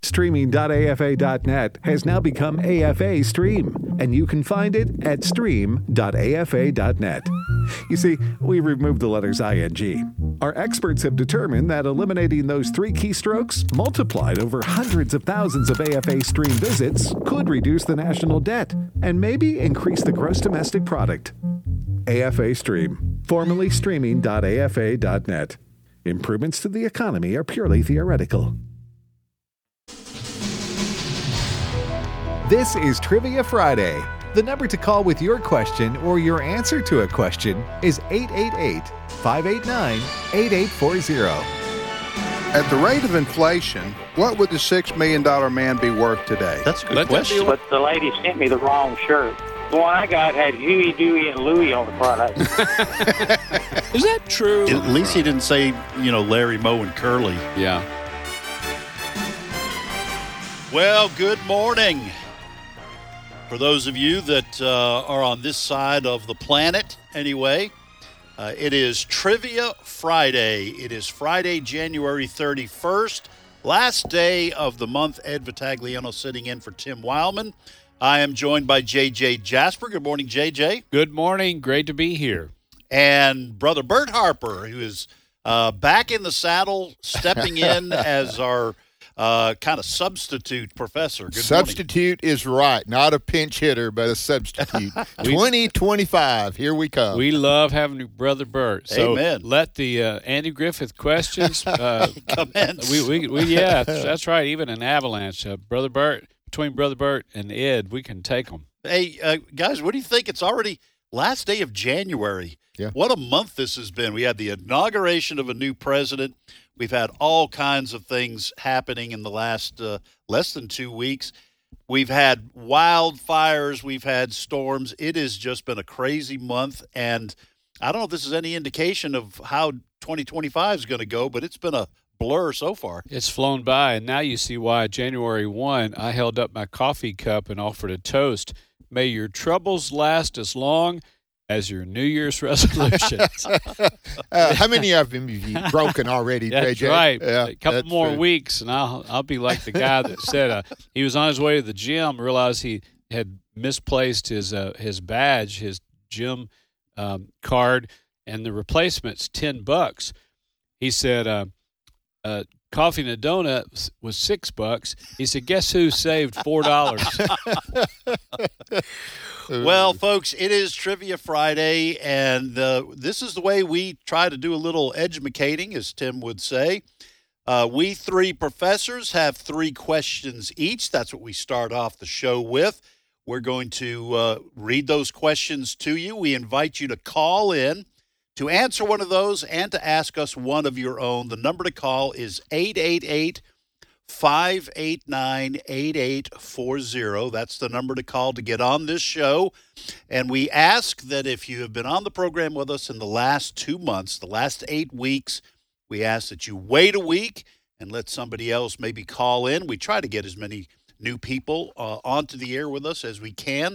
Streaming.afa.net has now become AFA Stream, and you can find it at stream.afa.net. You see, we removed the letters ing. Our experts have determined that eliminating those 3 keystrokes, multiplied over hundreds of thousands of AFA Stream visits, could reduce the national debt and maybe increase the gross domestic product. AFA Stream, formerly streaming.afa.net. Improvements to the economy are purely theoretical. This is Trivia Friday. The number to call with your question or your answer to a question is 888-589-8840. At the rate of inflation, what would the $6 million man be worth today? That's a good question. But the lady sent me the wrong shirt. The one I got had Huey, Dewey, and Louie on the front of it. Is that true? At least he didn't say, Larry, Moe, and Curly. Yeah. Well, good morning. For those of you that are on this side of the planet, anyway, it is Trivia Friday. It is Friday, January 31st, last day of the month. Ed Vitagliano sitting in for Tim Wildman. I am joined by J.J. Jasper. Good morning, J.J. Good morning. Great to be here. And Brother Bert Harper, who is back in the saddle, stepping in as our kind of substitute professor. Good substitute morning. Is right. Not a pinch hitter, but a substitute. 2025. Here we come. We love having Brother Bert. So Amen. Let the Andy Griffith questions commence. Yeah, that's right. Even an avalanche. Brother Bert, between Brother Bert and Ed, we can take them. Hey, guys, what do you think? It's already last day of January. Yeah. What a month this has been. We had the inauguration of a new president. We've had all kinds of things happening in the last less than 2 weeks. We've had wildfires. We've had storms. It has just been a crazy month. And I don't know if this is any indication of how 2025 is going to go, but it's been a blur so far. It's flown by, and now you see why January 1, I held up my coffee cup and offered a toast. May your troubles last as long as your New Year's resolutions. How many of them have you broken already, That's JJ? right. Yeah, a couple more true. weeks, and I'll be like the guy that said he was on his way to the gym, realized he had misplaced his badge, his gym card, and the replacement's $10. He said, coffee and a donut was $6. He said, guess who saved $4? Well, folks, it is Trivia Friday, and this is the way we try to do a little edumacating, as Tim would say. We 3 professors have 3 questions each. That's what we start off the show with. We're going to read those questions to you. We invite you to call in to answer one of those and to ask us one of your own. The number to call is 888-589-8840. That's the number to call to get on this show. And we ask that if you have been on the program with us in the last 2 months, the last 8 weeks, we ask that you wait a week and let somebody else maybe call in. We try to get as many new people onto the air with us as we can.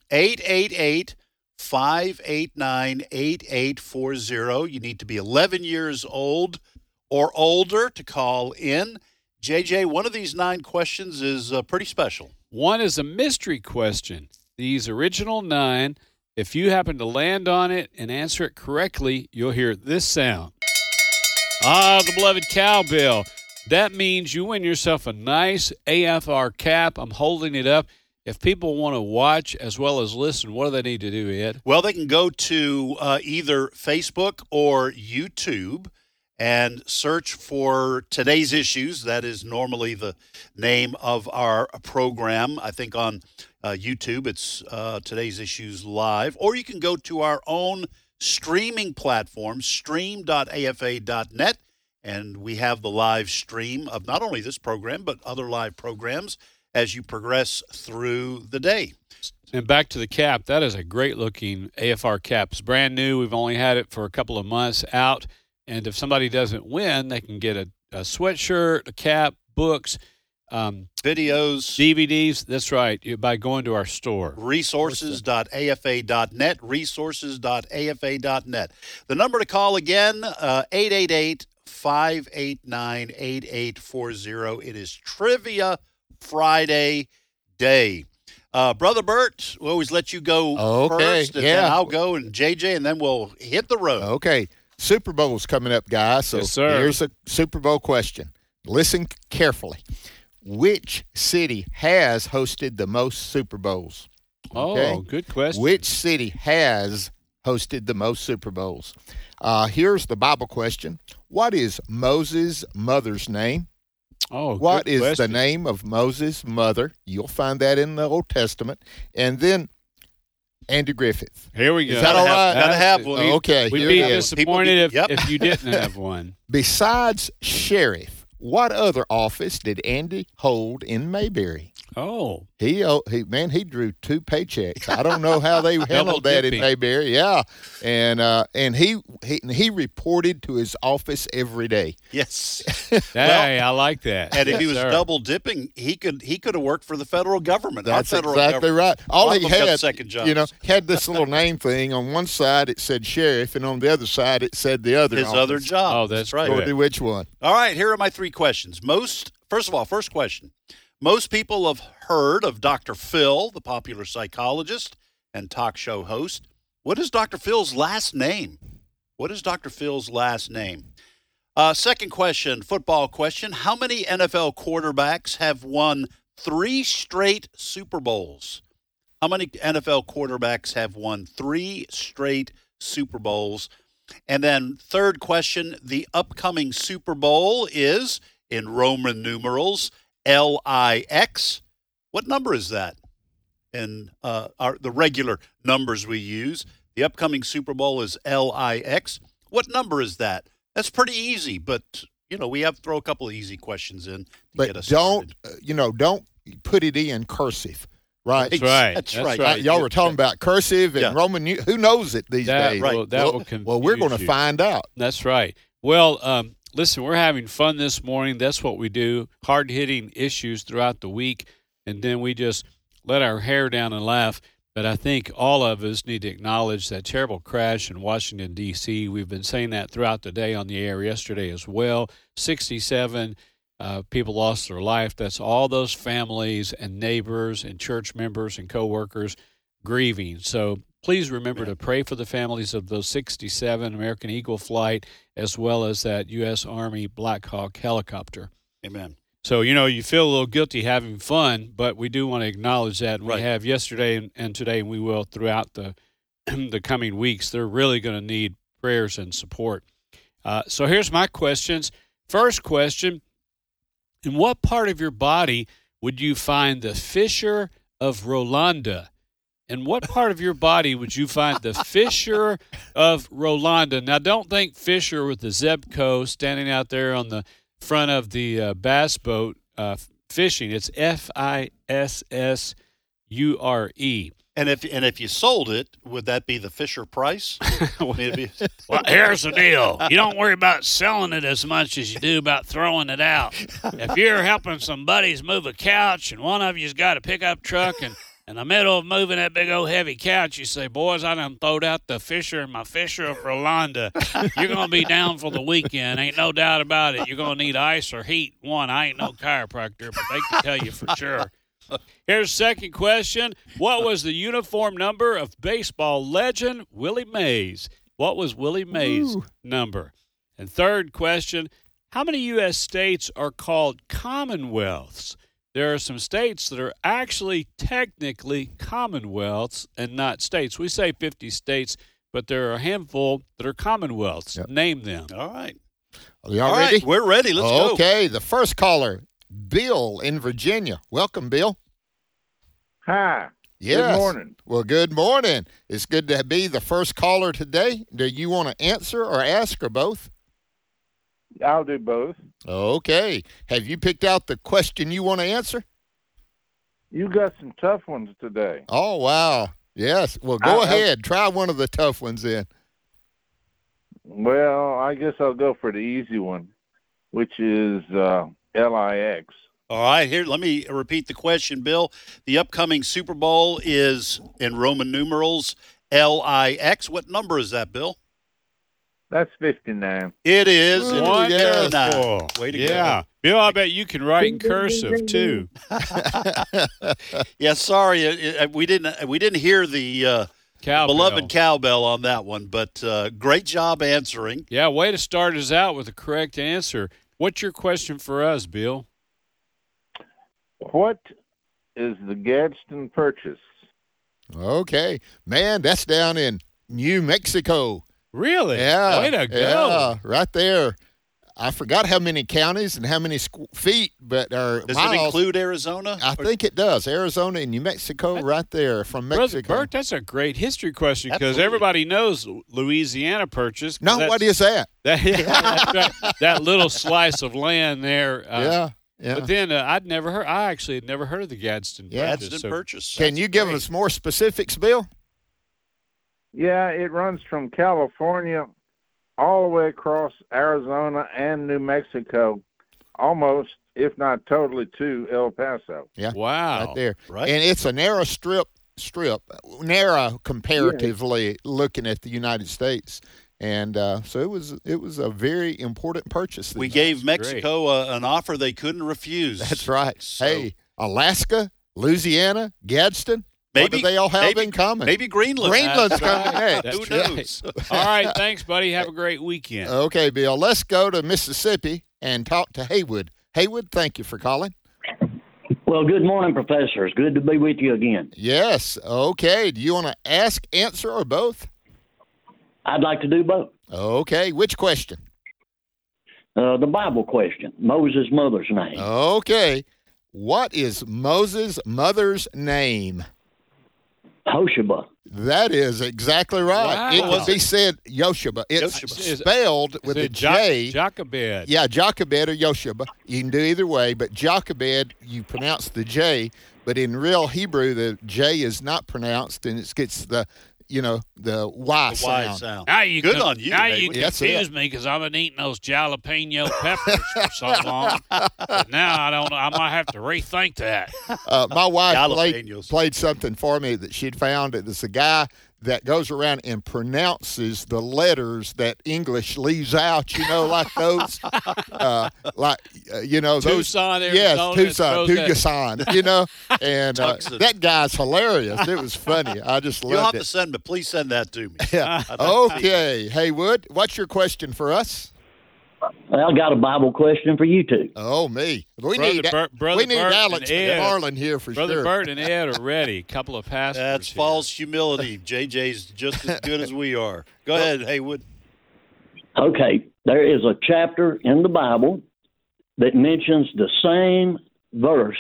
888-589-8840. You need to be 11 years old or older to call in. JJ, one of these 9 questions is pretty special. One is a mystery question. These original 9, if you happen to land on it and answer it correctly, you'll hear this sound. The beloved cowbell. That means you win yourself a nice AFR cap. I'm holding it up. If people want to watch as well as listen, what do they need to do, Ed? Well, they can go to either Facebook or YouTube and search for Today's Issues. That is normally the name of our program. I think on YouTube it's Today's Issues Live. Or you can go to our own streaming platform, stream.afa.net, and we have the live stream of not only this program but other live programs as you progress through the day. And back to the cap, that is a great-looking AFR cap. It's brand new. We've only had it for a couple of months out. And if somebody doesn't win, they can get a sweatshirt, a cap, books, videos, DVDs. That's right, by going to our store. Resources.afa.net, resources.afa.net. The number to call again, 888 888-589-8840. It is Trivia Friday day. Brother Bert, we always let you go first, and then I'll go, and JJ, and then we'll hit the road. Okay. Super Bowl's coming up, guys. So Yes, sir. Here's a Super Bowl question. Listen carefully. Which city has hosted the most Super Bowls? Okay? Oh, good question. Which city has hosted the most Super Bowls? Here's the Bible question. What is Moses' mother's name? Oh, What good is question. the name of Moses' mother? You'll find that in the Old Testament. And then Andy Griffith. Here we go. Is that all right? Gotta have one. Okay. We'd here be it is. disappointed Yep. if you didn't have one. Besides sheriff, what other office did Andy hold in Mayberry? Oh, He drew 2 paychecks. I don't know how they handled that in dipping. Mayberry. Yeah, and he reported to his office every day. Yes. hey, I like that. And if he Yes, was sir. double dipping, he could have worked for the federal government. That's Our federal exactly government. right. All Lot he of them got had, second jobs. had this little name thing. On one side it said sheriff, and on the other side it said the other. His office. other job. Oh, that's right. good. Go to which one? All right, here are my 3 questions. First question. Most people have heard of Dr. Phil, the popular psychologist and talk show host. What is Dr. Phil's last name? Second question, football question. How many NFL quarterbacks have won 3 straight Super Bowls? How many NFL quarterbacks have won 3 straight Super Bowls? And then third question, the upcoming Super Bowl is in Roman numerals, LIX. What number is that in the regular numbers we use? The upcoming Super Bowl is LIX. What number is that? That's pretty easy, but, we have to throw a couple of easy questions in to But get us don't started. don't put it in cursive, right? That's right. That's right. Y'all were talking about cursive and Yeah. Roman. Who knows it these days? Right. Will confuse Well, we're going to you. find out. That's right. Well, listen, we're having fun this morning. That's what we do. Hard-hitting issues throughout the week, and then we just let our hair down and laugh. But I think all of us need to acknowledge that terrible crash in Washington, D.C. We've been saying that throughout the day on the air yesterday as well. 67 people lost their life. That's all those families and neighbors and church members and coworkers grieving. So please remember to pray for the families of those 67 American Eagle flight as well as that U.S. Army Black Hawk helicopter. Amen. So, you feel a little guilty having fun, but we do want to acknowledge that. Right. We have yesterday and today, and we will throughout the the coming weeks. They're really going to need prayers and support. So here's my questions. First question, in what part of your body would you find the fissure of Rolanda? In what part of your body would you find the fissure of Rolanda? Now, don't think Fisher with the Zebco standing out there on the front of the bass boat fishing. It's Fissure. And if you sold it, would that be the Fisher price? Maybe. Well, here's the deal. You don't worry about selling it as much as you do about throwing it out. If you're helping some buddies move a couch and one of you's got a pickup truck and in the middle of moving that big old heavy couch, you say, boys, I done throwed out the Fisher in my Fisher of Rolanda. You're going to be down for the weekend. Ain't no doubt about it. You're going to need ice or heat. One, I ain't no chiropractor, but they can tell you for sure. Here's the second question. What was the uniform number of baseball legend Willie Mays? What was Willie Mays' number? And third question, how many U.S. states are called commonwealths? There are some states that are actually technically commonwealths and not states. We say 50 states, but there are a handful that are commonwealths. Yep. Name them. All right. Are y'all All ready? right, we're ready. Let's go. Okay, the first caller, Bill in Virginia. Welcome, Bill. Hi. Yes. Good morning. Well, good morning. It's good to be the first caller today. Do you want to answer or ask or both? I'll do both. Okay. Have you picked out the question you want to answer? You got some tough ones today. Oh, wow. Yes. Well, go ahead. Try one of the tough ones then. Well, I guess I'll go for the easy one, which is LIX. All right, here, let me repeat the question, Bill. The upcoming Super Bowl is in Roman numerals LIX. What number is that, Bill? That's 59. It is. Ooh, It is yes. 59. Way to Yeah. Bill, I bet you can write in cursive, too. go. Yeah, sorry, we didn't hear the Cowbell. beloved cowbell on that one, but great job answering. Yeah, way to start us out with the correct answer. What's your question for us, Bill? What is the Gadsden Purchase? Okay. Man, that's down in New Mexico. Really? Yeah. Way to go. Yeah, right there. I forgot how many counties and how many feet, but Does miles. it include Arizona? I think it does. Arizona and New Mexico, right there from Brother Mexico. Bert, that's a great history question because Absolutely. everybody knows Louisiana Purchase. 'cause No, that's- what is that? That's right. That little slice of land there. Yeah. But then I actually had never heard of the Gadsden Yeah. Purchase. Gadsden so- Purchase. Can That's you give great. us more specifics, Bill? Yeah, it runs from California all the way across Arizona and New Mexico, almost, if not totally, to El Paso. Yeah. Wow. Right there. Right. And it's a narrow narrow comparatively looking at the United States. And so it was a very important purchase. We gave Mexico an offer they couldn't refuse. That's right. So Hey, Alaska, Louisiana, Gadsden, what do they all have in common? Maybe Greenland. Greenland's That's coming right. next. Who That's right. knows? All right. Thanks, buddy. Have a great weekend. Okay, Bill, let's go to Mississippi and talk to Haywood. Haywood, thank you for calling. Well, good morning, professors. Good to be with you again. Yes. Okay. Do you want to ask, answer, or both? I'd like to do both. Okay. Which question? The Bible question, Moses' mother's name. Okay. What is Moses' mother's name? Hosheba. That is exactly right. Wow. It Was could be said Yosheba. It's Yosheba. spelled with a J. Jochebed. Yeah, Jochebed or Yosheba. You can do either way, but Jochebed, you pronounce the J, but in real Hebrew, the J is not pronounced, and it gets the Y The Y sound. sound. Now you Good on you, Now Haywood. you That's confuse it. me because I've been eating those jalapeno peppers for so long. But now I don't know. I might have to rethink that. My wife Jalapenos. played something for me that she'd found. It's a guy that goes around and pronounces the letters that English leaves out, like those, those. Tucson, Arizona. Yes, Tucson, throws that- Tucson, and Tucson. that guy's hilarious. It was funny. I just You'll have loved to it. send me. Please send that to me. Yeah. I'd like to see Okay, Haywood, what's your question for us? Well, I got a Bible question for you two. Oh, me. We Brother need Bert- Brother we need Bert Alex and Ed. Harlan here for Brother sure. Bert and Ed are ready. Couple of pastors. That's here. false humility. JJ's just as good as we are. Go ahead, Haywood. Okay, there is a chapter in the Bible that mentions the same verse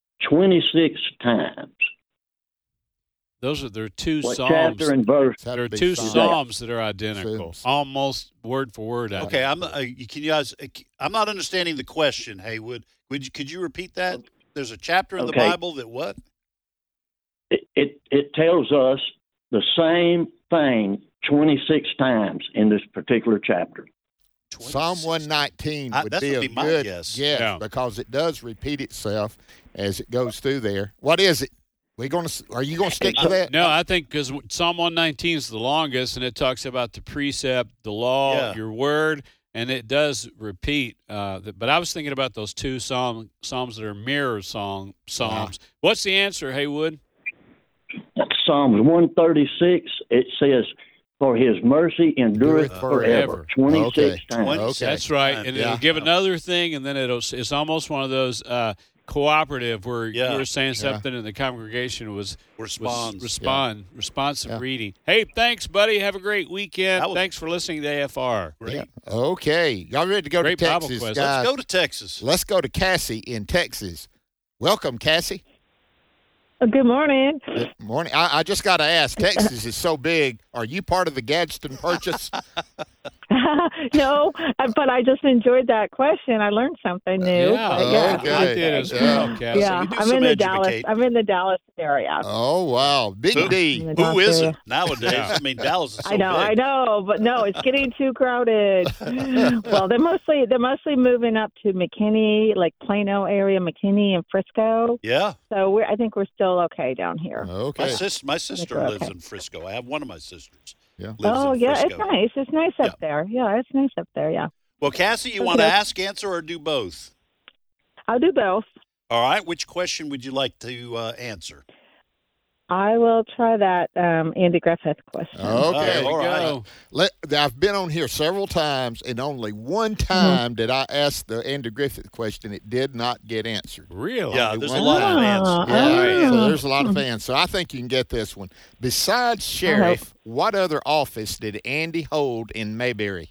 26 times. There are two What psalms. chapter and verse? It's had There to are be two Psalms. psalms that are identical, Psalms. almost word for word. Okay, identical. can you guys? I'm not understanding the question, Haywood. Could you repeat that? There's a chapter in the Okay. Bible that what? It tells us the same thing 26 times in this particular chapter. Psalm 119 would that be would a be my good guess. yes, Yeah. because it does repeat itself as it goes through there. What is it? Are you going to stick to that? No, I think because Psalm 119 is the longest, and it talks about the precept, the law, Yeah. your word, and it does repeat. But I was thinking about those two psalms that are mirror psalms. What's the answer, Haywood? That's Psalms 136. It says, "For his mercy endureth Endureth forever." forever. 26 Okay. times. Okay. That's right, and Yeah. it'll give another thing, and then it's almost one of those cooperative where Yeah. you were saying Yeah. something, and the congregation was Responds. responsive Yeah. reading. Hey, thanks, buddy. Have a great weekend. That was- Thanks for listening to AFR. Great. Yeah. Okay. Y'all ready to go Great to Bible Texas, question. guys? Let's go to Texas. Let's go to Cassie in Texas. Welcome, Cassie. Good morning. Good morning. I just got to ask, Texas is so big. Are you part of the Gadsden Purchase? No, but I just enjoyed that question. I learned something new. Yeah, But yeah. okay. I did as well, Cassie. Yeah, we do I'm some in the Dallas. educate. I'm in the Dallas area. Oh, wow. Big Who? D. In the Who Dallas isn't area. nowadays? Yeah. I mean, Dallas is so I know, big. but no, it's getting too crowded. Well, they're mostly moving up to McKinney, like Plano area, McKinney and Frisco. Yeah. So I think we're still okay down here. Okay. My sister okay. lives in Frisco. I have one of my sisters. Yeah. lives Oh, in yeah, Frisco. it's nice. It's nice up there. Yeah, it's nice up there. Yeah. Well, Cassie, you want to Okay. ask, answer, or do both? I'll do both. All right. Which question would you like to answer? I will try that Andy Griffith question. Okay. all right. I've been on here several times, and only one time did I ask the Andy Griffith question. It did not get answered. Really? Yeah, Only there's a one lot of time. answers. Yeah, so Oh. there's a lot of fans. So I think you can get this one. Besides sheriff, what other office did Andy hold in Mayberry?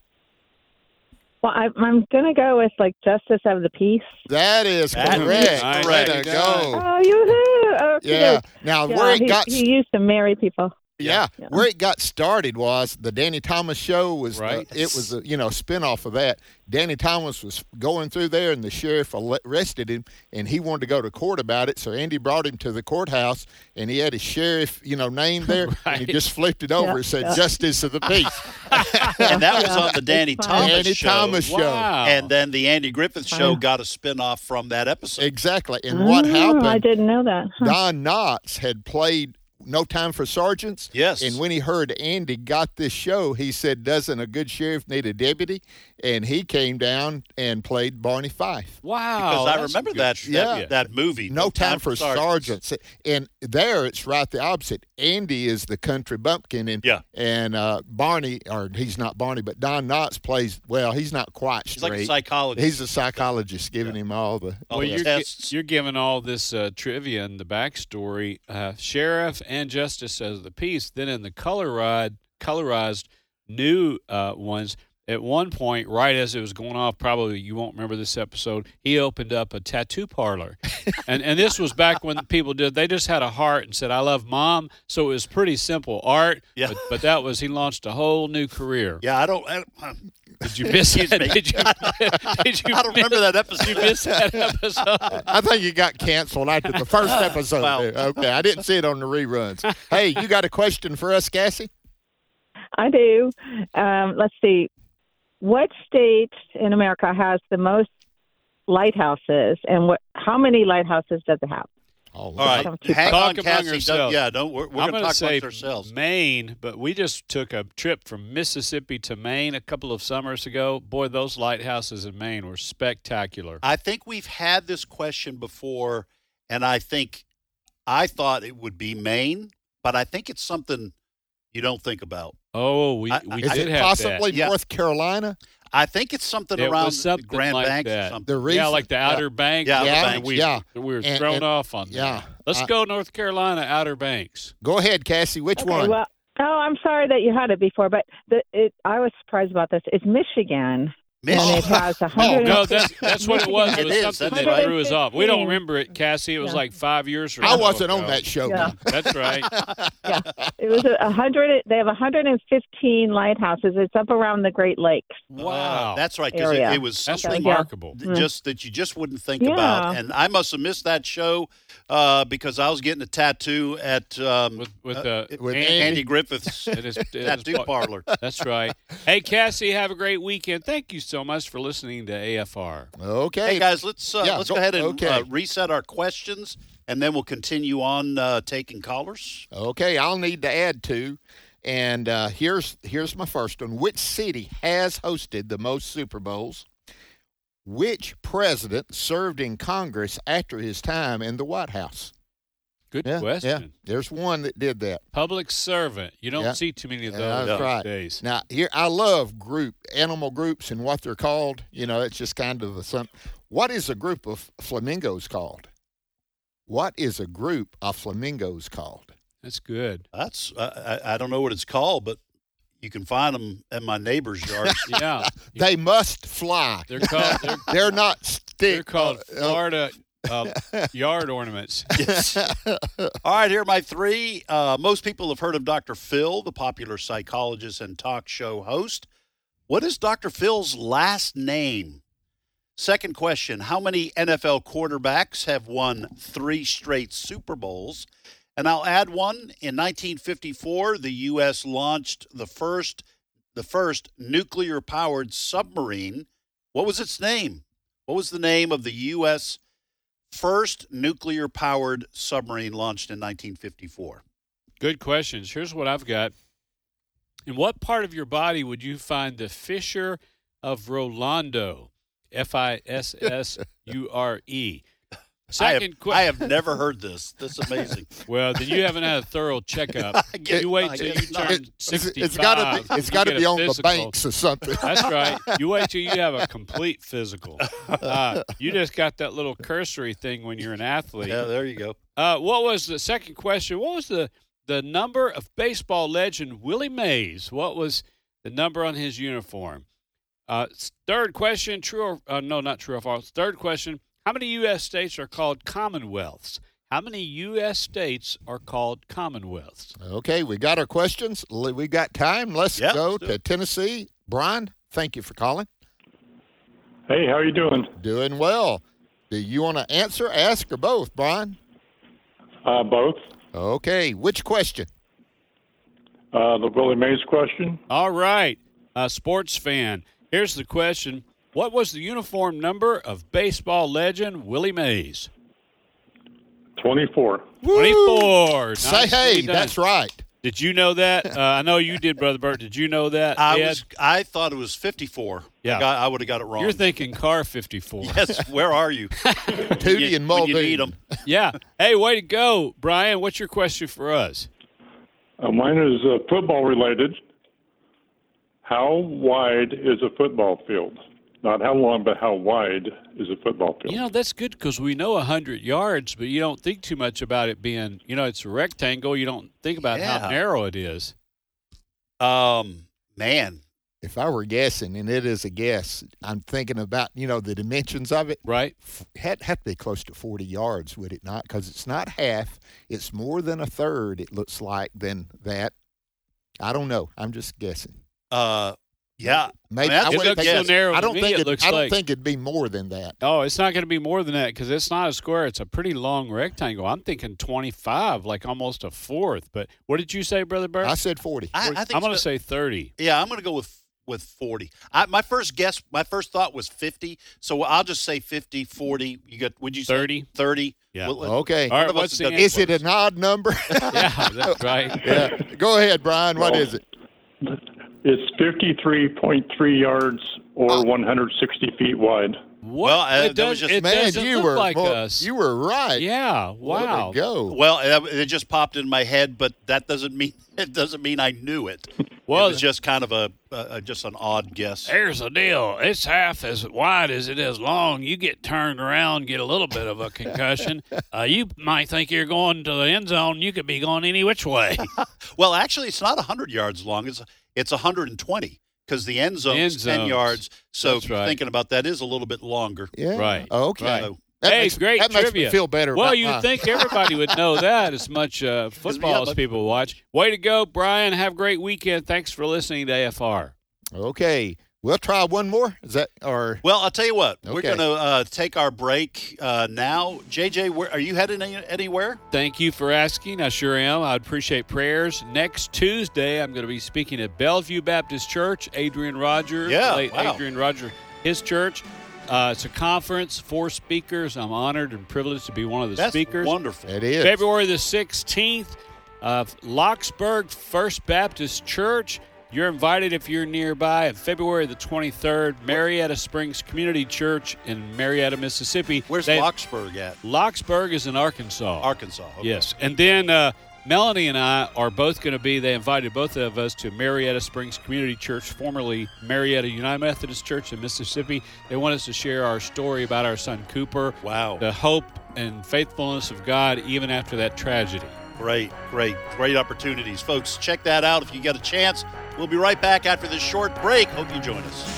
Well, I'm going to go with like Justice of the Peace. That is That correct. is Way correct. to go. Oh, you Yeah. Now, where it got he used to marry people. Yeah. Yeah. Where it got started was the Danny Thomas show was Right. it was a spinoff of that. Danny Thomas was going through there, and the sheriff arrested him, and he wanted to go to court about it. So Andy brought him to the courthouse, and he had his sheriff name there, and he Right. just flipped it over and said Justice of the Peace. And that was on the Danny It's fine. Thomas Danny show. Thomas show. Wow. And then the Andy Griffith show got a spinoff from that episode. Exactly. And what happened? I didn't know that. Huh. Don Knotts had played No Time for Sergeants. Yes. And when he heard Andy got this show, he said, "Doesn't a good sheriff need a deputy?" And he came down and played Barney Fife. Wow. Because I that's remember good that, shit. that movie. No Time for Sergeants. And there it's right the opposite. Andy is the country bumpkin, and Barney, or he's not Barney, but Don Knotts plays, well, he's not quite He's straight. like a psychologist. He's a psychologist giving him all the All Well, the you're, tests. you're giving all this trivia and the backstory. Sheriff and Justice of the Peace. Then in the colorized new ones, at one point, right as it was going off, probably you won't remember this episode, he opened up a tattoo parlor. and this was back when people they just had a heart and said, "I love Mom." So it was pretty simple art. Yeah. But that was, he launched a whole new career. Yeah, I don't Did you miss Excuse that? me. Did you I don't remember that episode. You missed that episode. I think it got canceled after the first episode. Wow. Okay, I didn't see it on the reruns. Hey, you got a question for us, Cassie? I do. Let's see. What state in America has the most lighthouses, and how many lighthouses does it have? All right, Talk hang Talk on, among Cassie. yourselves. We're I'm going to gonna talk say amongst ourselves. Maine, but we just took a trip from Mississippi to Maine a couple of summers ago. Boy, those lighthouses in Maine were spectacular. I think we've had this question before, and I thought it would be Maine, but I think it's something you don't think about. Oh, we Is did it have possibly Yeah. North Carolina? I think it's something It around was something Grand like Banks that. or something. The reason, that. Yeah, like the Outer Banks. Yeah, Outer yeah, Banks. We were And- thrown and- off on yeah. that. Let's go North Carolina, Outer Banks. Go ahead, Cassie. Which Okay, one? well, I'm sorry that you had it before, but I was surprised about this. It's Michigan. And it has 100. No, that's what it was. It It was is, something that's that right. threw us off. We don't 115. remember it, Cassie. It was Yeah. like 5 years or I so wasn't on ago. that show. Yeah. That's right. Yeah, it was 100. They have 115 lighthouses. It's up around the Great Lakes. Wow. That's right, because Area. it was That's something remarkable. just that you just wouldn't think Yeah. about. And I must have missed that show because I was getting a tattoo at With Andy Griffith's It is tattoo parlor. That's right. Hey, Cassie, have a great weekend. Thank you so much for listening to AFR. Okay. Hey guys, let's go ahead and okay. reset our questions, and then we'll continue on taking callers. Okay, I'll need to add two. And here's my first one. Which city has hosted the most Super Bowls? Which president served in Congress after his time in the White House? Good Yeah, question. Yeah, there's one that did that. Public servant. You don't Yeah. see too many of Yeah, those that's right. these days. Now, here I love animal groups and what they're called. It's just kind of what is a group of flamingos called? What is a group of flamingos called? That's good. That's I don't know what it's called, but you can find them at my neighbor's yard. Yeah. They must fly. They're called They're not they're stick. called Florida yard ornaments. Yes. All right, here are my three. Most people have heard of Dr. Phil, the popular psychologist and talk show host. What is Dr. Phil's last name? Second question, how many NFL quarterbacks have won 3 straight Super Bowls? And I'll add one. In 1954, the U.S. launched the first nuclear-powered submarine. What was its name? What was the name of the U.S. first nuclear-powered submarine launched in 1954? Good questions. Here's what I've got. In what part of your body would you find the fissure of Rolando? Fissure. I have never heard this. That's amazing. Well, then you haven't had a thorough checkup. You wait till you turn 65. It's got to be on the banks or something. That's right. You wait till you have a complete physical. You just got that little cursory thing when you're an athlete. Yeah, there you go. What was the second question? What was the number of baseball legend Willie Mays? What was the number on his uniform? Third question, true or no, not true or false. Third question, how many U.S. states are called commonwealths? How many U.S. states are called commonwealths? Okay, we got our questions. We got time. Let's go to Tennessee. Brian, thank you for calling. Hey, how are you doing? Doing well. Do you want to answer, ask, or both, Brian? Both. Okay, which question? The Willie Mays question. All right, sports fan. Here's the question. What was the uniform number of baseball legend Willie Mays? 24. 24. Say hey, that's right. Did you know that? I know you did, Brother Bert. Did you know that? I thought it was 54. Yeah. I would have got it wrong. You're thinking car 54. Yes, where are you? Tootie and Muldoon. When you need them. Yeah. Hey, way to go, Brian. What's your question for us? Mine is football related. How wide is a football field? Not how long, but how wide is a football field? You know, that's good because we know 100 yards, but you don't think too much about it being, it's a rectangle. You don't think about how narrow it is. Man. If I were guessing, and it is a guess, I'm thinking about, the dimensions of it. Right. Have to be close to 40 yards, would it not? Because it's not half. It's more than a third, it looks like, than that. I don't know. I'm just guessing. Yeah, maybe I wouldn't think so narrow. I don't think it'd be more than that. Oh, it's not going to be more than that because it's not a square. It's a pretty long rectangle. I'm thinking 25, like almost a fourth. But what did you say, Brother Bert? I said 40. I think I'm going to say 30. Yeah, I'm going to go with 40. My first thought was 50. So I'll just say 50, 40. Would you say 30? 30. Yeah. Okay. All right. What's the answer? Is it an odd number? Yeah, that's right. Yeah. Go ahead, Brian. What is it? It's 53.3 yards or 160 feet wide. Well, it doesn't look like us. You were right. Yeah. Wow. Go. Well, it just popped in my head, but that doesn't mean I knew it. Well, it was just kind of just an odd guess. Here's the deal. It's half as wide as it is long. You get turned around, get a little bit of a concussion. You might think you're going to the end zone. You could be going any which way. Well, actually, it's not 100 yards long. It's 120 because the end zone's 10 yards. So thinking about that is a little bit longer. Yeah. Right. Okay. Right. So great trivia. That makes me feel better. Well, you'd think everybody would know that as much football as people watch. Way to go, Brian. Have a great weekend. Thanks for listening to AFR. Okay. We'll try one more. Is that or? Well, I'll tell you what. Okay. We're going to take our break now. JJ, are you heading anywhere? Thank you for asking. I sure am. I'd appreciate prayers. Next Tuesday, I'm going to be speaking at Bellevue Baptist Church. Adrian Rogers, Adrian Rogers, his church. It's a conference, 4 speakers. I'm honored and privileged to be one of the speakers. That's wonderful. It is. February the 16th, Locksburg First Baptist Church. You're invited if you're nearby. And February the 23rd, Marietta Springs Community Church in Marietta, Mississippi. Where's Locksburg at? Locksburg is in Arkansas. Arkansas, okay. Yes. And then Melanie and I are both going to be, they invited both of us to Marietta Springs Community Church, formerly Marietta United Methodist Church in Mississippi. They want us to share our story about our son Cooper. Wow. The hope and faithfulness of God even after that tragedy. Great opportunities. Folks, check that out if you get a chance. We'll be right back after this short break. Hope you join us.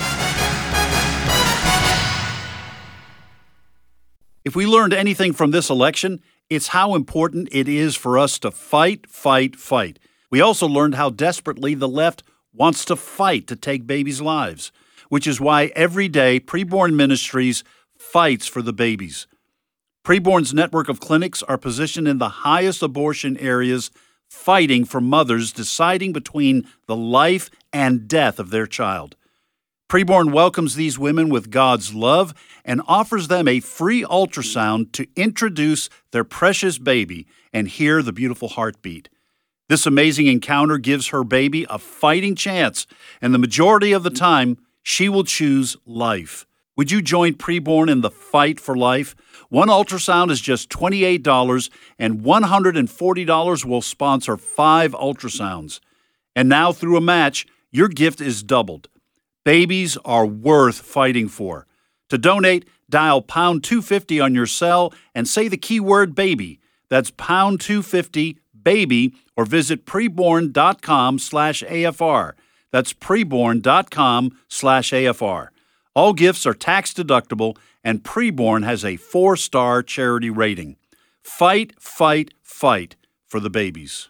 If we learned anything from this election, it's how important it is for us to fight. We also learned how desperately the left wants to fight to take babies' lives, which is why every day Preborn Ministries fights for the babies. Preborn's network of clinics are positioned in the highest abortion areas, fighting for mothers deciding between the life and death of their child. Preborn welcomes these women with God's love and offers them a free ultrasound to introduce their precious baby and hear the beautiful heartbeat. This amazing encounter gives her baby a fighting chance, and the majority of the time, she will choose life. Would you join Preborn in the fight for life? One ultrasound is just $28, and $140 will sponsor 5 ultrasounds. And now, through a match, your gift is doubled. Babies are worth fighting for. To donate, dial pound 250 on your cell and say the keyword baby. That's pound 250 baby, or visit preborn.com/AFR. That's preborn.com/AFR. All gifts are tax deductible, and Preborn has a 4-star charity rating. Fight, fight, fight for the babies.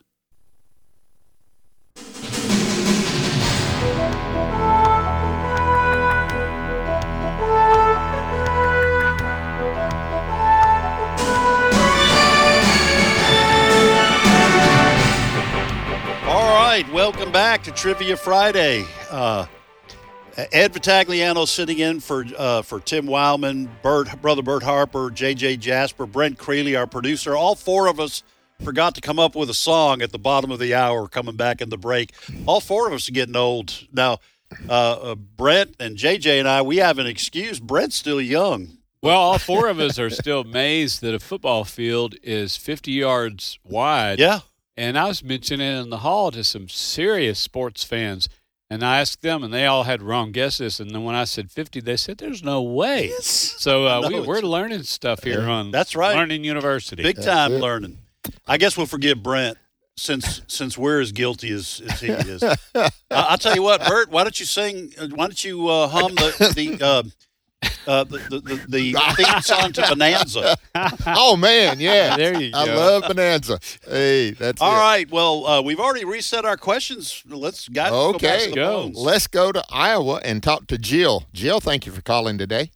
All right, welcome back to Trivia Friday. Ed Vitagliano sitting in for Tim Wildman, Brother Bert Harper, J.J. Jasper, Brent Creeley, our producer. All 4 of us forgot to come up with a song at the bottom of the hour coming back in the break. All 4 of us are getting old. Now, Brent and J.J. and I, we have an excuse. Brent's still young. Well, all 4 of us are still amazed that a football field is 50 yards wide. Yeah. And I was mentioning it in the hall to some serious sports fans. And I asked them, and they all had wrong guesses. And then when I said 50, they said, "There's no way." Yes. So we're learning stuff here on That's right. Learning University. Big time learning. I guess we'll forgive Brent since we're as guilty as he is. I'll tell you what, Bert. Why don't you sing? Why don't you hum the theme song to Bonanza? Oh man, yeah. There you go. I love Bonanza. Hey, that's All it. right. Well, we've already reset our questions. Let's go back to Okay, the phones. let's go to Iowa and talk to Jill. Jill, thank you for calling today.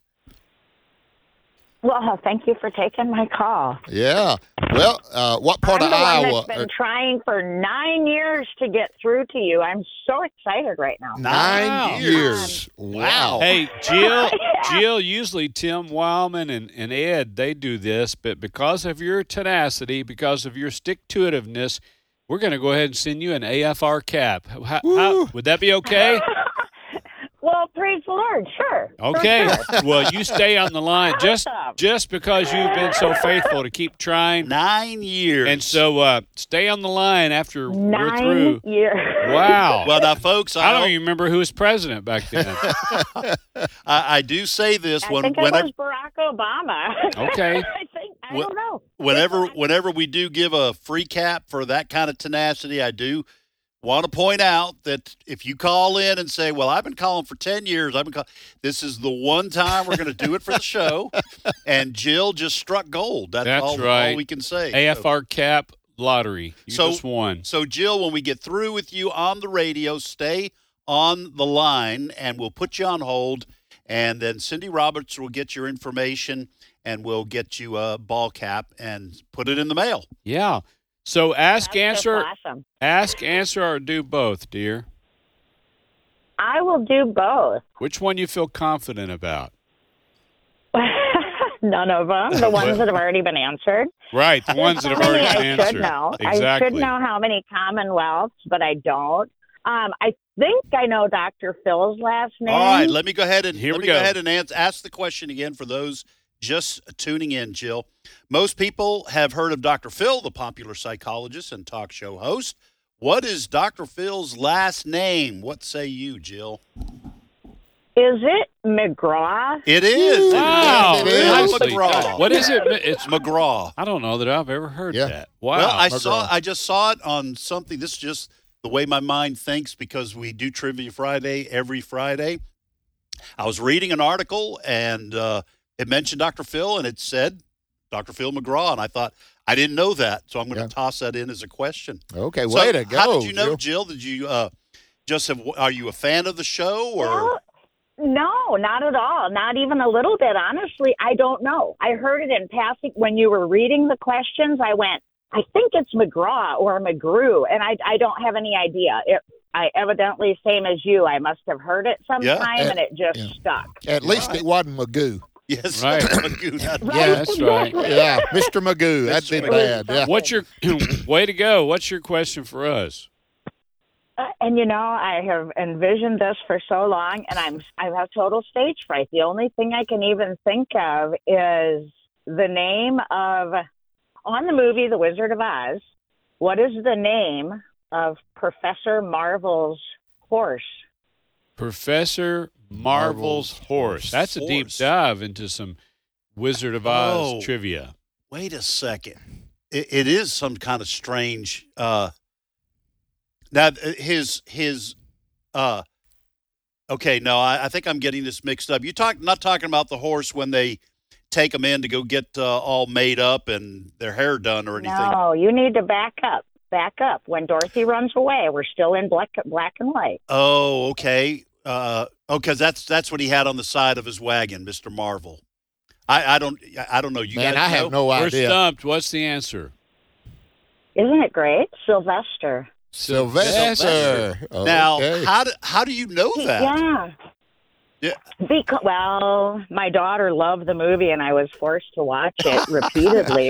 Well, thank you for taking my call. Yeah. Well, what part I'm of the one Iowa? that's been trying for 9 years to get through to you. I'm so excited right now. 9 years. Wow. Hey, Jill, usually Tim Wildman and Ed, they do this, but because of your tenacity, because of your stick-to-itiveness, we're going to go ahead and send you an AFR cap. How, would that be okay? Well, praise the Lord, sure. Okay. For sure. Well, you stay on the line just because you've been so faithful to keep trying. 9 years. And so stay on the line after we're through. 9 years. Wow. Well, now, folks, I don't even remember who was president back then. I do say this I think it was Barack Obama. Okay. I don't know. Whenever we do give a free cap for that kind of tenacity, I do want to point out that if you call in and say, "Well, I've been calling for 10 years. This is the one time we're going to do it for the show," and Jill just struck gold. That's all we can say. AFR cap lottery. You just won. So, Jill, when we get through with you on the radio, stay on the line, and we'll put you on hold, and then Cindy Roberts will get your information, and we'll get you a ball cap and put it in the mail. Yeah. So ask, That's answer, awesome. ask, answer, or do both, dear. I will do both. Which one you feel confident about? None of them. The ones that have already been answered. Right, the ones that have already been answered. I should know. Exactly. I should know how many Commonwealths, but I don't. I think I know Dr. Phil's last name. All right, let me go ahead and go ahead and ask the question again for those just tuning in, Jill. Most people have heard of Dr. Phil, the popular psychologist and talk show host. What is Dr. Phil's last name? What say you, Jill? Is it McGraw? It is. Wow. It is. Nicely McGraw. done. What is it? It's McGraw. I don't know that I've ever heard that. Wow. Well, I just saw it on something. This is just the way my mind thinks because we do Trivia Friday every Friday. I was reading an article and it mentioned Dr. Phil, and it said Dr. Phil McGraw, and I thought, I didn't know that, so I'm going to toss that in as a question. Okay, So way to go. How did you know, Jill? Did you are you a fan of the show? Or Well, no, not at all. Not even a little bit. Honestly, I don't know. I heard it in passing. When you were reading the questions, I went, I think it's McGraw or McGrew, and I don't have any idea. I evidently, same as you, I must have heard it sometime, and it just stuck. At least it wasn't Magoo. Yes, Right. Magoo. Yeah, that's right. Yeah, Mr. Magoo. That'd be bad. Yeah. What's your way to go? What's your question for us? And I have envisioned this for so long, and I have total stage fright. The only thing I can even think of is the name of, on the movie The Wizard of Oz, what is the name of Professor Marvel's horse? Professor Marvel's horse. That's a deep dive into some Wizard of Oz trivia. Wait a second. It is some kind of strange. Now his. Okay, no, I think I'm getting this mixed up. Not talking about the horse when they take them in to go get all made up and their hair done or anything. No, you need to back up. Back up. When Dorothy runs away, we're still in black and white. Oh, okay. Because that's what he had on the side of his wagon, Mr. Marvel. I don't know. You Man, guys I have no We're idea. stumped. What's the answer? Isn't it great? Sylvester. Sylvester. Now, Okay. how do you know that? Yeah. Yeah. Well, my daughter loved the movie, and I was forced to watch it repeatedly.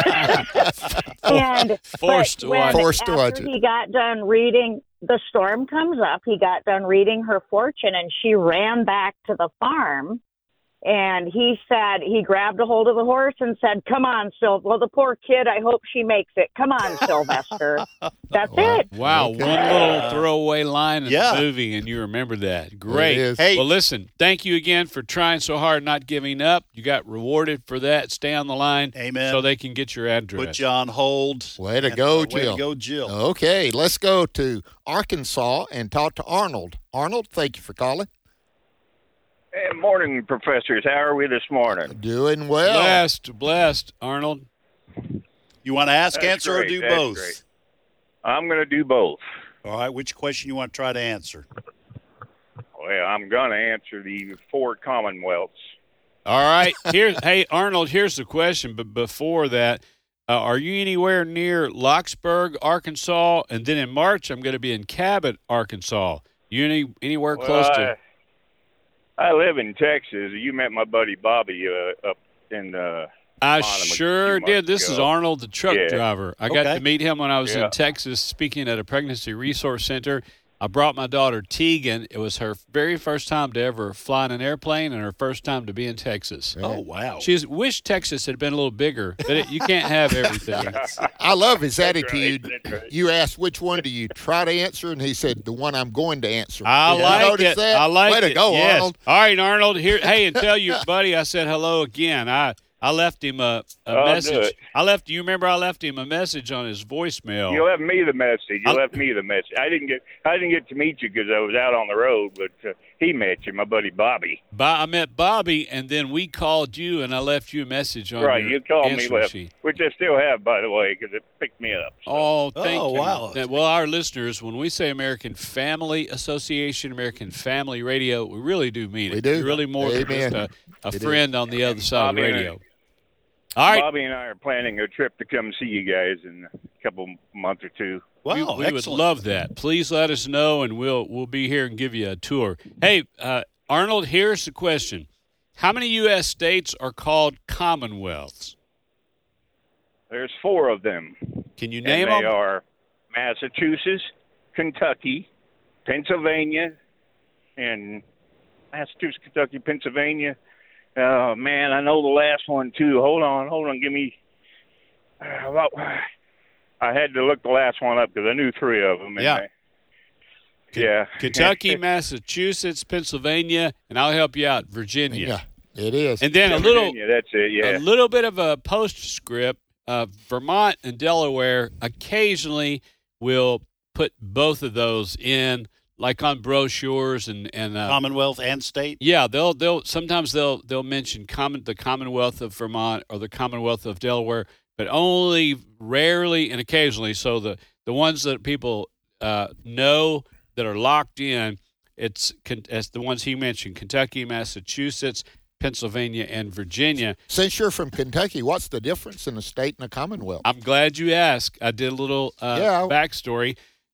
And Forced to watch after he got done reading, the storm comes up. He got done reading her fortune, and she ran back to the farm. And he said, he grabbed a hold of the horse and said, "Come on, Sylvester. Well, the poor kid, I hope she makes it. Come on, Sylvester." That's it. Wow, Okay. one little throwaway line in Yeah. the movie, and you remember that. Great. It is. Hey. Well, listen, thank you again for trying so hard, not giving up. You got rewarded for that. Stay on the line. Amen. So they can get your address. Put you on hold. Way to go, Way Jill. to go, Jill. Okay, let's go to Arkansas and talk to Arnold. Arnold, thank you for calling. Hey, morning, professors. How are we this morning? Doing well. Blessed, Arnold. You want to ask, That's answer, or great, do that's both? great. I'm going to do both. All right. Which question you want to try to answer? Well, I'm going to answer the 4 Commonwealths. All right. Hey, Arnold, here's the question. But before that, are you anywhere near Locksburg, Arkansas? And then in March, I'm going to be in Cabot, Arkansas. You anywhere close to? I live in Texas. You met my buddy Bobby up in I Bonham a sure few did. months This is ago. Arnold, the truck Yeah. driver. I got Okay. to meet him when I was Yeah. in Texas speaking at a pregnancy resource center. I brought my daughter Tegan. It was her very first time to ever fly in an airplane and her first time to be in Texas. Oh, wow. She's wished Texas had been a little bigger, but you can't have everything. I love his That's attitude. right, that's right. You asked which one do you try to answer, and he said the one I'm going to answer. I Did you like notice it. that? I like Way it. to go, Yes. Arnold. All right, Arnold. Here, hey, and tell your buddy I said hello again. I left him a I'll do message. it. I left him a message on his voicemail. You left me the message. I didn't get to meet you because I was out on the road, but he met you, my buddy Bobby. I met Bobby, and then we called you, and I left you a message on Right, your you called me answering left, sheet. which I still have, by the way, because it picked me up. Oh, thank you. wow. Well, our listeners, when we say American Family Association, American Family Radio, we really do mean it. We do. You're really more than Amen. just a It friend on the other side of the Bobby and radio. All right. Bobby and I are planning a trip to come see you guys in a couple months or two. Wow, we would excellent. love that. Please let us know, and we'll be here and give you a tour. Hey, Arnold, here's the question: how many U.S. states are called commonwealths? There's 4 of them. Can you And name they them? are Massachusetts, Kentucky, Pennsylvania, and Massachusetts, Kentucky, Pennsylvania. Oh, man, I know the last one, too. Hold on. Give me I had to look the last one up because I knew 3 of them. Yeah. Yeah. Kentucky, Massachusetts, Pennsylvania, and I'll help you out, Virginia. Yeah, it is. And then Virginia, that's it, yeah. a little bit of a postscript. Vermont and Delaware occasionally will put both of those in, like on brochures and Commonwealth and state. yeah, they'll sometimes they'll mention the Commonwealth of Vermont or the Commonwealth of Delaware, but only rarely and occasionally. So the ones that people know that are locked in, it's the ones he mentioned: Kentucky, Massachusetts, Pennsylvania, and Virginia. Since you're from Kentucky, what's the difference in a state and a commonwealth? I'm glad you asked. I did a little backstory.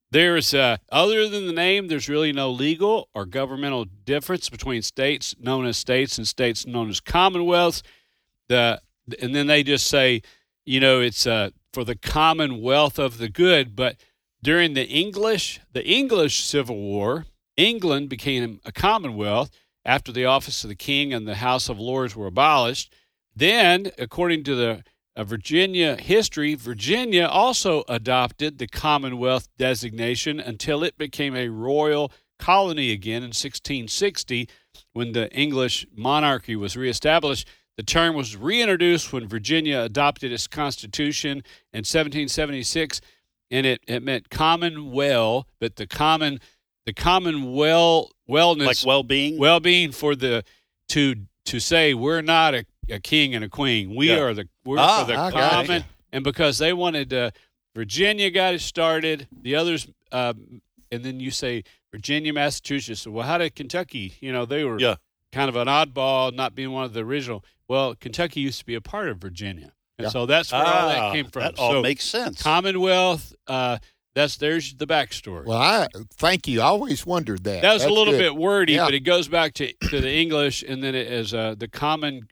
There's other than the name, there's really no legal or governmental difference between states known as states and states known as commonwealths. And then they just say, it's for the commonwealth of the good. But during the English Civil War, England became a commonwealth after the office of the king and the House of Lords were abolished. Then, according to the Virginia history, Virginia also adopted the Commonwealth designation until it became a royal colony again in 1660 when the English monarchy was reestablished. The term was reintroduced when Virginia adopted its constitution in 1776, and it meant commonweal, but the commonwealth wellness, like well-being for the to say we're not a king and a queen. We're for the common, and because they wanted Virginia got it started. The others, and then you say Virginia, Massachusetts. Well, how did Kentucky? They were kind of an oddball, not being one of the original. Well, Kentucky used to be a part of Virginia, and so that's where all that came from. That all makes sense. Commonwealth. There's the backstory. Well, thank you. I always wondered that. That's a little bit wordy, but it goes back to the English, and then it is the common,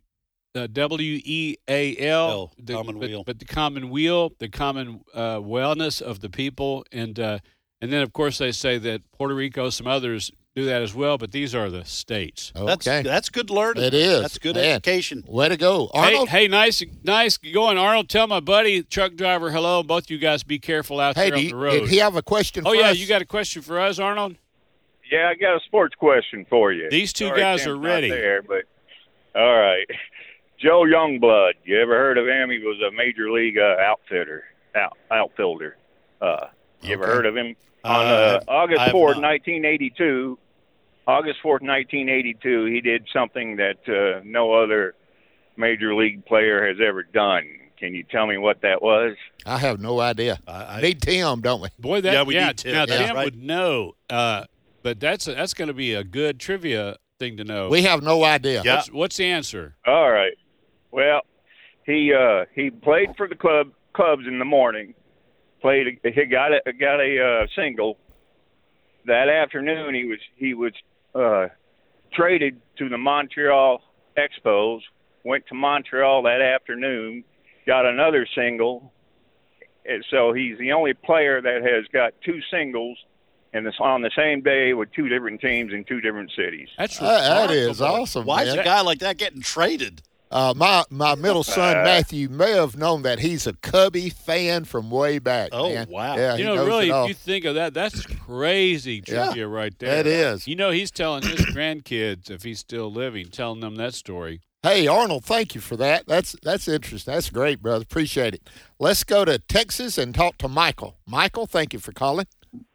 W-E-A-L, commonweal. But the commonweal, the common wellness of the people, and then of course they say that Puerto Rico, some others do that as well, but these are the states. Okay. That's good learning. It is. That's good education. Way to go, Arnold. Hey, nice going, Arnold. Tell my buddy, truck driver, hello. Both you guys be careful out there on the road. Did he have a question for us? Oh, yeah, you got a question for us, Arnold? Yeah, I got a sports question for you. These two Sorry, guys Tim's are ready. Not there, but all right. Joe Youngblood, you ever heard of him? He was a major league outfielder. You ever heard of him? On August 4th, 1982, August 4th, 1982, he did something that no other major league player has ever done. Can you tell me what that was? I have no idea. Need Tim, don't we? Boy, we need Tim. Now, Tim would know, but that's going to be a good trivia thing to know. We have no idea. Yeah. What's the answer? All right. Well, he played for the Cubs in the morning. He got a single. That afternoon, he was traded to the Montreal Expos. Went to Montreal that afternoon, got another single. And so he's the only player that has got two singles on the same day with two different teams in two different cities. That is awesome. Why is a guy like that getting traded? My middle son, Matthew, may have known that he's a Cubby fan from way back. Oh, man. wow. Yeah, really, if you think of that, that's crazy trivia right there. That is. He's telling his grandkids, if he's still living, telling them that story. Hey, Arnold, thank you for that. That's interesting. That's great, brother. Appreciate it. Let's go to Texas and talk to Michael. Michael, thank you for calling.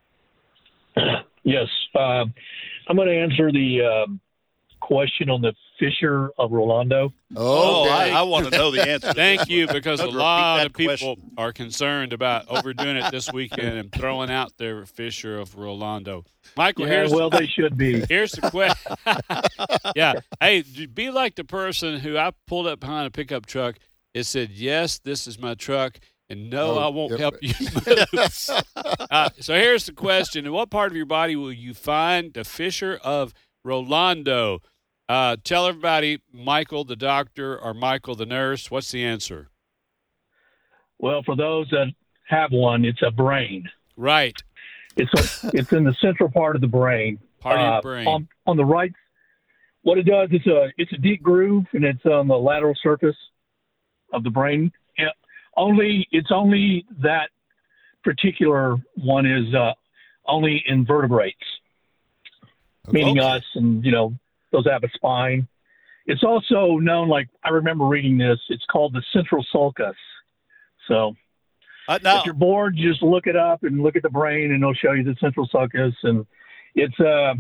Yes. I'm going to answer the question on the Fisher of Rolando. I want to know the answer. Thank you, because a lot of people are concerned about overdoing it this weekend and throwing out their Fisher of Rolando. Michael, they should be. Here's the question. Yeah. Hey, be like the person who I pulled up behind a pickup truck. It said, yes, this is my truck. And no, I won't help you move. So here's the question. In what part of your body will you find the Fisher of Rolando? Tell everybody, Michael the doctor or Michael the nurse. What's the answer? Well, for those that have one, it's a brain. Right. It's in the central part of the brain. Part of your brain. On the right, what it does, it's a deep groove, and it's on the lateral surface of the brain. It's only that particular one is only in vertebrates, meaning us and, those have a spine. It's also known, like I remember reading this, it's called the central sulcus. So if you're bored, just look it up and look at the brain and it'll show you the central sulcus. And it's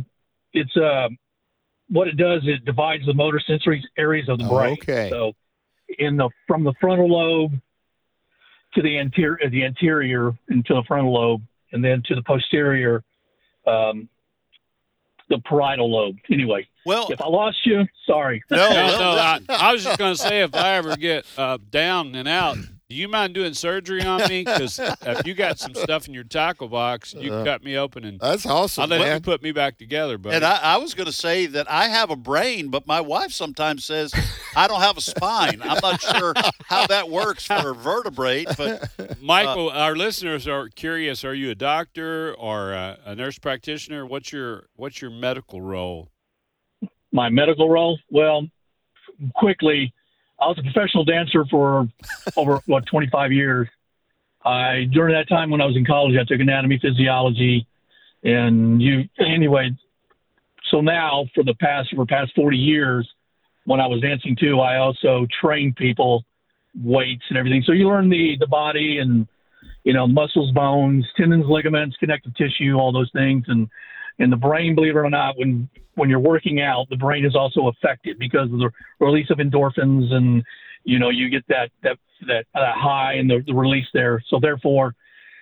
what it does, it divides the motor sensory areas of the brain. Okay. So from the frontal lobe to the anterior into the frontal lobe, and then to the posterior, the parietal lobe. Anyway, if I lost you, sorry. No. I was just going to say, if I ever get down and out, Do you mind doing surgery on me? Because if you got some stuff in your tackle box, you can cut me open and that's awesome. I'll let man. you put me back together, buddy. And I was going to say that I have a brain, but my wife sometimes says I don't have a spine. I'm not sure how that works for a vertebrate. But Michael, our listeners are curious. Are you a doctor or a nurse practitioner? What's your medical role? My medical role? Well, quickly, I was a professional dancer for over 25 years. During that time when I was in college, I took anatomy, physiology, anyway. So now for the past 40 years, when I was dancing too, I also trained people, weights and everything. So you learn the body and, muscles, bones, tendons, ligaments, connective tissue, all those things. And the brain, believe it or not, when you're working out, the brain is also affected because of the release of endorphins, and you get that high and the release there. So therefore,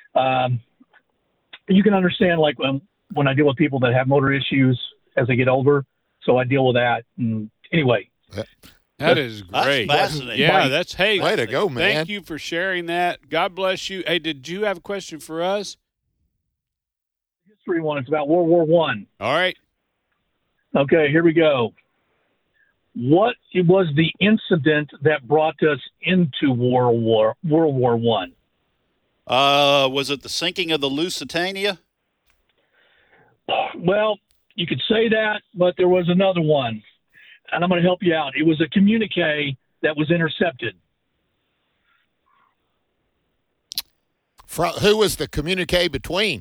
you can understand, like when I deal with people that have motor issues as they get older. So I deal with that. And anyway, that is great. That's fascinating. Yeah, that's hey. Way to go, man! Thank you for sharing that. God bless you. Hey, did you have a question for us? History one. It's about World War I. All right. Okay, here we go. What was the incident that brought us into World War I? Was it the sinking of the Lusitania? Well, you could say that, but there was another one, and I'm going to help you out. It was a communique that was intercepted. Who was the communique between?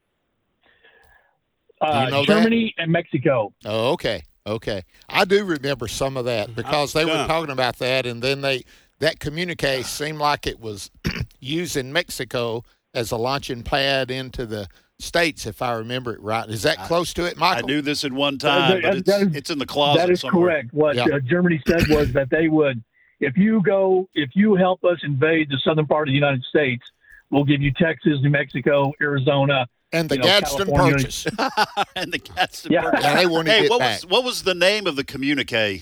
Germany and Mexico. Oh, okay. I do remember some of that because they were talking about that, and then that communique seemed like it was used in Mexico as a launching pad into the States, if I remember it right. Is that close to it, Michael? I knew this at one time, but it's in the closet somewhere. That is somewhere. correct. What Germany said was that they would, if you help us invade the southern part of the United States, we'll give you Texas, New Mexico, Arizona, and the Gadsden Purchase. And the Gadsden Purchase. Yeah, they want to get back. What was the name of the communique?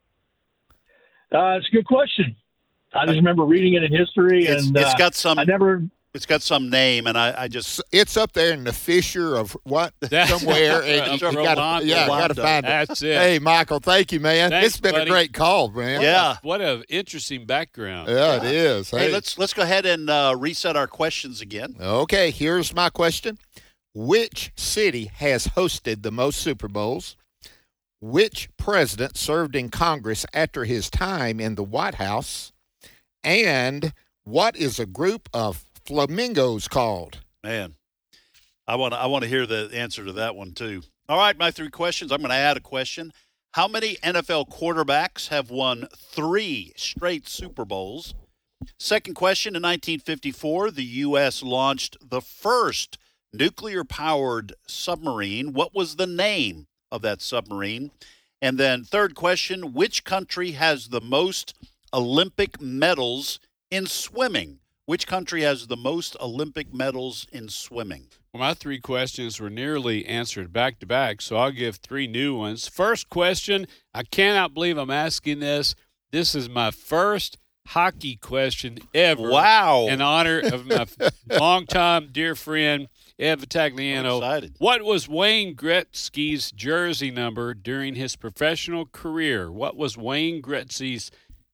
It's a good question. I just remember reading it in history, it's got some. I never. It's got some name, and I just. It's up there in the fissure of what somewhere. And you got to find it. That's it. Hey, Michael, thank you, man. Thanks, it's been buddy. a great call, man. Yeah. What an interesting background. Yeah, it is. Hey, let's go ahead and reset our questions again. Okay, here's my question. Which city has hosted the most Super Bowls? Which president served in Congress after his time in the White House? And what is a group of flamingos called? Man, I want to hear the answer to that one too. All right, my 3 questions. I'm going to add a question. How many NFL quarterbacks have won 3 straight Super Bowls? Second question, in 1954, the U.S. launched the first nuclear-powered submarine. What was the name of that submarine? And then third question, which country has the most Olympic medals in swimming? Which country has the most Olympic medals in swimming? Well, my 3 questions were nearly answered back-to-back, so I'll give 3 new ones. First question, I cannot believe I'm asking this. This is my first hockey question ever. Wow. In honor of my longtime dear friend, Ed Vitagliano. What was Wayne Gretzky's jersey number during his professional career? What was Wayne Gretzky's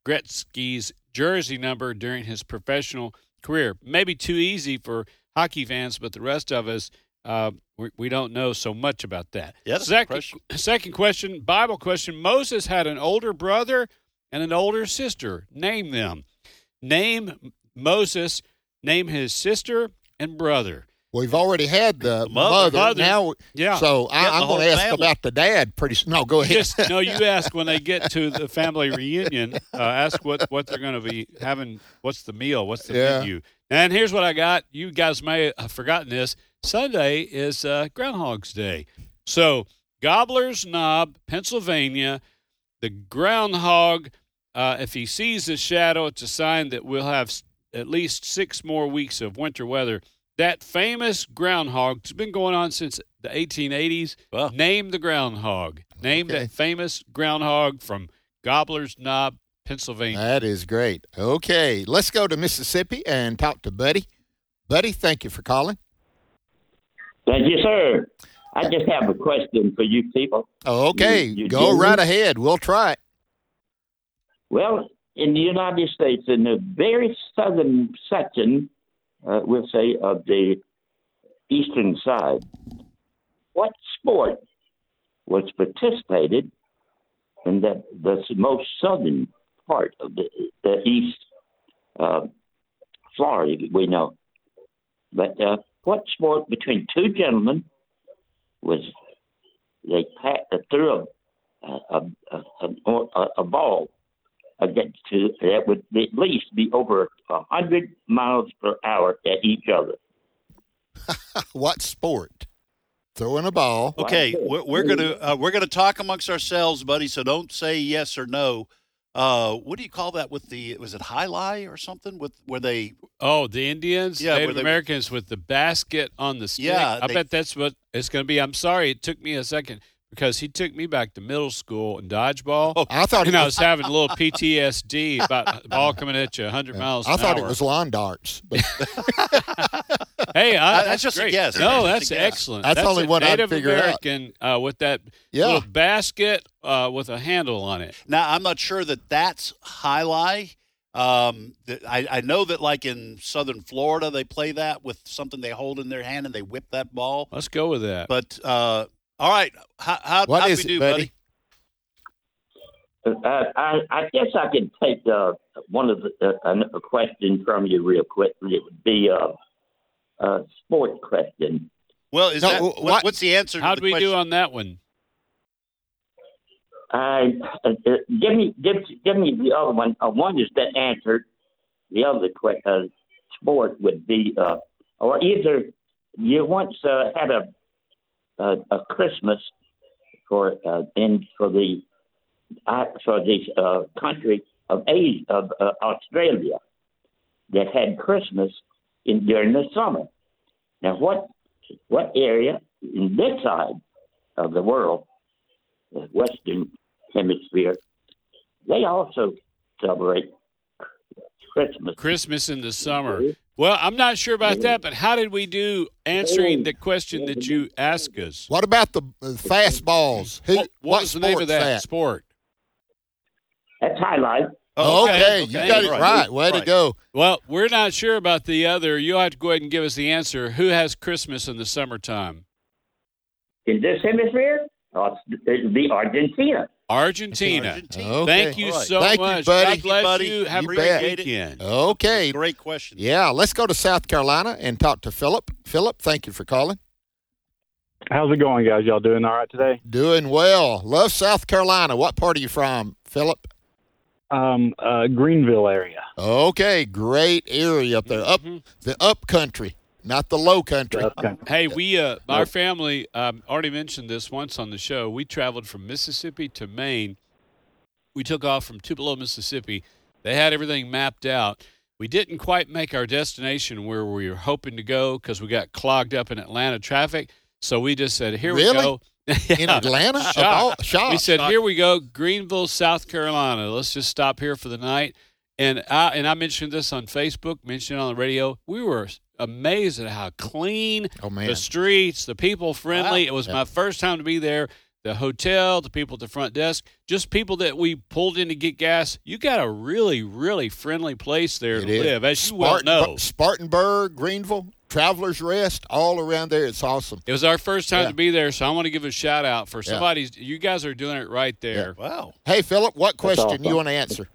jersey number during his professional career? Maybe too easy for hockey fans, but the rest of us, we don't know so much about that. Yeah, second question, Bible question. Moses had an older brother and an older sister. Name them. Name Moses, name his sister and brother. We've already had the mother. Now, yeah. So I'm going to ask about the dad pretty soon. No, go ahead. You ask when they get to the family reunion. Ask what they're going to be having. What's the meal? What's the menu? And here's what I got. You guys may have forgotten this. Sunday is Groundhog's Day. So Gobbler's Knob, Pennsylvania, the groundhog, if he sees a shadow, it's a sign that we'll have at least 6 more weeks of winter weather. That famous groundhog, it's been going on since the 1880s. Name the groundhog. Name that famous groundhog from Gobbler's Knob, Pennsylvania. That is great. Okay, let's go to Mississippi and talk to Buddy. Buddy, thank you for calling. Thank you, sir. I just have a question for you people. Okay, You go gentlemen. right ahead. We'll try it. Well, in the United States, in the very southern section, we'll say, of the eastern side, what sport was participated in the most southern part of the East Florida, we know? But what sport between two gentlemen was they threw a ball against two that would at least be over 100 miles per hour at each other? What sport? Throwing a ball. Okay, we're gonna talk amongst ourselves, buddy. So don't say yes or no. What do you call that? Was it high lie or something? Where they? Oh, the Indians, Yeah, Native Americans with the basket on the stick. Yeah, I bet that's what it's going to be. I'm sorry, it took me a second because he took me back to middle school in dodgeball. Oh, I thought I was having a little PTSD about the ball coming at you 100 miles an hour. I thought it was lawn darts. But Hey, that's just great. a guess. No, That's that's a guess. excellent. That's only a what I'd Native figure out. American with that Yeah. little basket with a handle on it. Now I'm not sure that's high lie. I know that like in southern Florida they play that with something they hold in their hand and they whip that ball. Let's go with that. But all right, how do we do, buddy? I guess I could take one of a question from you real quickly. It would be a sport question. Well, what's the answer? How to do the we question? do on that one? Give me the other one. One is that answered. The other sport would be, or either you once had a Christmas for the country of Asia, of Australia, that had Christmas during the summer. Now, what area in this side of the world, the Western Hemisphere, they also celebrate Christmas in the summer. Well, I'm not sure about that, but how did we do answering the question that you asked us? What about the fastballs? What was the name of sport's that sport? That's highlight. Okay, you got it right. Way to go. Well, we're not sure about the other. You'll have to go ahead and give us the answer. Who has Christmas in the summertime? In this hemisphere, it would be Argentina. Argentina. Okay. Thank you so Thank much. you, buddy. God bless buddy. you. Have You a great bet. weekend. Okay. Great question. Yeah, let's go to South Carolina and talk to Philip. Philip, thank you for calling. How's it going, guys? Y'all doing all right today? Doing well. Love South Carolina. What part are you from, Philip? Greenville area. Okay, great area up there. The up country, not the low country. Hey, we our family already mentioned this once on the show. We traveled from Mississippi to Maine. We took off from Tupelo, Mississippi. They had everything mapped out. We didn't quite make our destination where we were hoping to go because we got clogged up in Atlanta traffic. So we just said, here we go. In Atlanta? Shock. We said, here we go, Greenville, South Carolina. Let's just stop here for the night. And I mentioned this on Facebook, mentioned it on the radio. We were amazed at how clean the streets, the people friendly. Wow. It was my first time to be there. The hotel, the people at the front desk, just people that we pulled in to get gas. You got a really, really friendly place there to live, as you well know. Spartanburg, Greenville, Travelers Rest, all around there. It's awesome. It was our first time to be there, so I want to give a shout out for somebody. You guys are doing it right there. Yeah. Wow. Hey, Philip, what question awesome. you want to answer?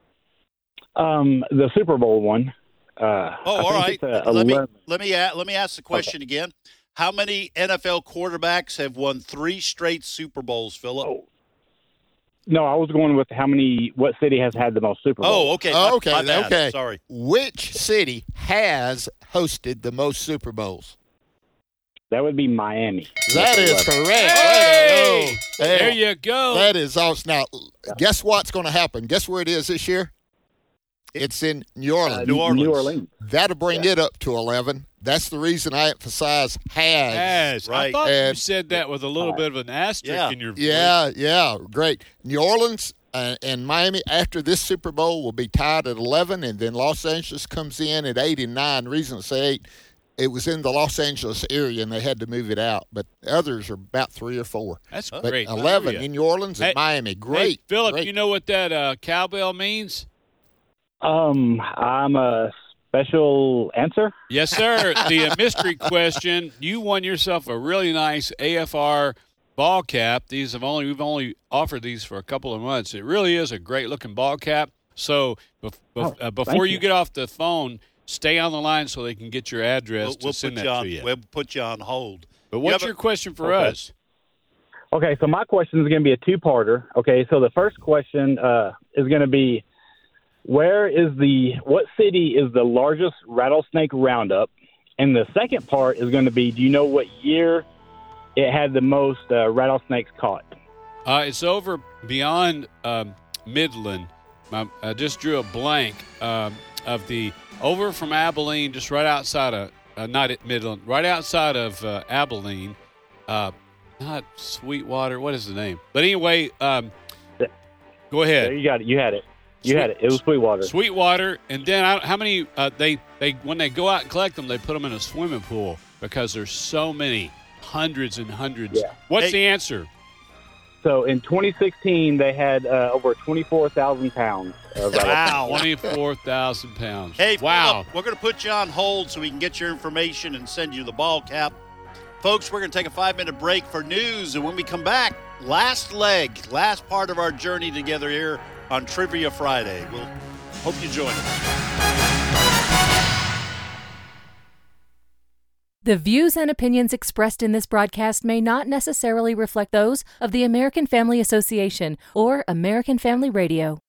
The Super Bowl one. All right. Let me ask the question again. How many NFL quarterbacks have won 3 straight Super Bowls, Philip? No, I was going with what city has had the most Super Bowls. Oh, okay. Okay. My bad. Sorry. Which city has hosted the most Super Bowls? That would be Miami. That is correct. Hey! Hey, There you go. That is awesome. Now, guess what's going to happen? Guess where it is this year? It's in New Orleans. New Orleans. New Orleans. That'll bring it up to 11. That's the reason I emphasize has. I thought you said that with a little bit of an asterisk in your voice. Yeah, great. New Orleans, and Miami, after this Super Bowl, will be tied at 11, and then Los Angeles comes in at 8 and 9. The reason I say 8, it was in the Los Angeles area, and they had to move it out. But the others are about 3 or 4. That's but great. 11 in New Orleans and Miami. Great. Hey, Philip, great. you know what that cowbell means? I'm a special answer. Yes, sir. The mystery question. You won yourself a really nice AFR ball cap. We've only offered these for a couple of months. It really is a great looking ball cap. So before you get off the phone, stay on the line so they can get your address to send that to you. We'll put you on hold. But what's your question for us? Okay, so my question is going to be a two-parter. Okay, so the first question is going to be, what city is the largest rattlesnake roundup? And the second part is going to be, do you know what year it had the most rattlesnakes caught? It's over beyond Midland. I just drew a blank over from Abilene, just right outside of, not at Midland, right outside of Abilene. Not Sweetwater. What is the name? But anyway, go ahead. You got it. You had it. It was Sweetwater. Sweetwater. And then how many, they when they go out and collect them, they put them in a swimming pool because there's so many. Hundreds and hundreds. Yeah. What's the answer? So in 2016, they had over 24,000 pounds. Wow. 24,000 pounds. Hey, wow. Phillip, we're going to put you on hold so we can get your information and send you the ball cap. Folks, we're going to take a 5-minute break for news. And when we come back, last part of our journey together here on Trivia Friday. We'll hope you join us. The views and opinions expressed in this broadcast may not necessarily reflect those of the American Family Association or American Family Radio.